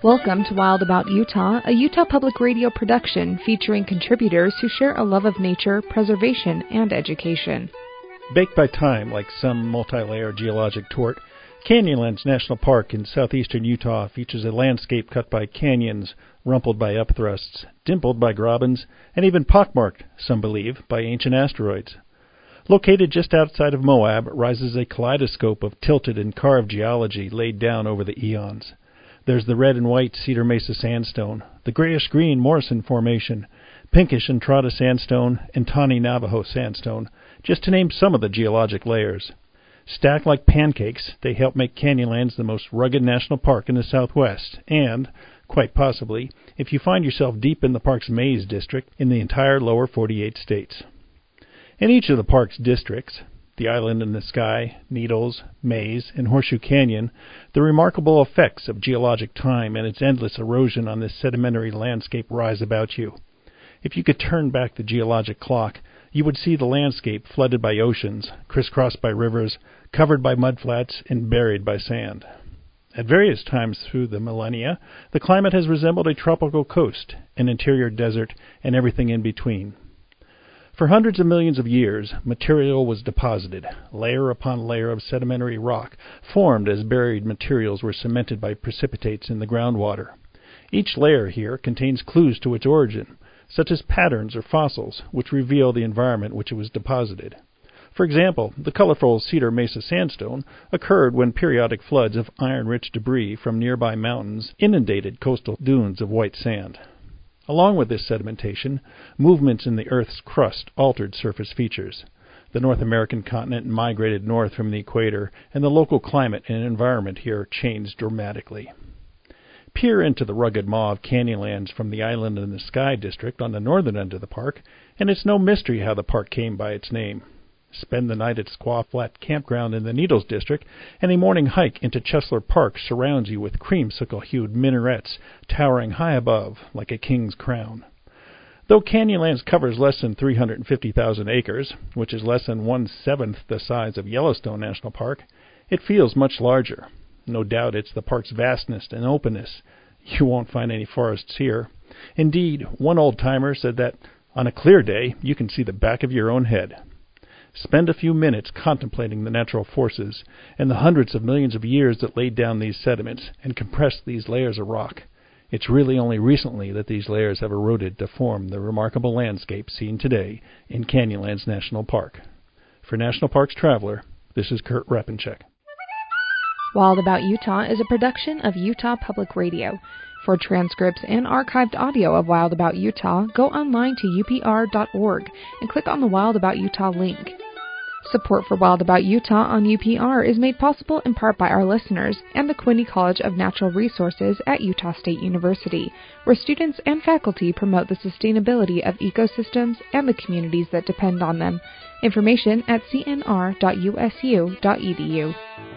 Welcome to Wild About Utah, a Utah Public Radio production featuring contributors who share a love of nature, preservation, and education. Baked by time like some multi-layer geologic tort, Canyonlands National Park in southeastern Utah features a landscape cut by canyons, rumpled by upthrusts, dimpled by grabens, and even pockmarked, some believe, by ancient asteroids. Located just outside of Moab rises a kaleidoscope of tilted and carved geology laid down over the eons. There's the red and white Cedar Mesa sandstone, the grayish-green Morrison Formation, pinkish Entrada sandstone, and tawny Navajo sandstone, just to name some of the geologic layers. Stacked like pancakes, they help make Canyonlands the most rugged national park in the Southwest, and, quite possibly, if you find yourself deep in the park's Maze District, in the entire lower 48 states. In each of the park's districts, the Island in the Sky, Needles, Maze, and Horseshoe Canyon, the remarkable effects of geologic time and its endless erosion on this sedimentary landscape rise about you. If you could turn back the geologic clock, you would see the landscape flooded by oceans, crisscrossed by rivers, covered by mudflats, and buried by sand. At various times through the millennia, the climate has resembled a tropical coast, an interior desert, and everything in between. For hundreds of millions of years, material was deposited, layer upon layer of sedimentary rock, formed as buried materials were cemented by precipitates in the groundwater. Each layer here contains clues to its origin, such as patterns or fossils, which reveal the environment which it was deposited. For example, the colorful Cedar Mesa sandstone occurred when periodic floods of iron-rich debris from nearby mountains inundated coastal dunes of white sand. Along with this sedimentation, movements in the Earth's crust altered surface features. The North American continent migrated north from the equator, and the local climate and environment here changed dramatically. Peer into the rugged maw of Canyonlands from the Island in the Sky district on the northern end of the park, and it's no mystery how the park came by its name. Spend the night at Squaw Flat Campground in the Needles district, and a morning hike into Chesler Park surrounds you with creamsicle-hued minarets towering high above like a king's crown. Though Canyonlands covers less than 350,000 acres, which is less than 1/7 the size of Yellowstone National Park, it feels much larger. No doubt it's the park's vastness and openness. You won't find any forests here. Indeed, one old-timer said that on a clear day you can see the back of your own head. Spend a few minutes contemplating the natural forces and the hundreds of millions of years that laid down these sediments and compressed these layers of rock. It's really only recently that these layers have eroded to form the remarkable landscape seen today in Canyonlands National Park. For National Parks Traveler, this is Kurt Rapinchek. Wild About Utah is a production of Utah Public Radio. For transcripts and archived audio of Wild About Utah, go online to upr.org and click on the Wild About Utah link. Support for Wild About Utah on UPR is made possible in part by our listeners and the Quinney College of Natural Resources at Utah State University, where students and faculty promote the sustainability of ecosystems and the communities that depend on them. Information at cnr.usu.edu.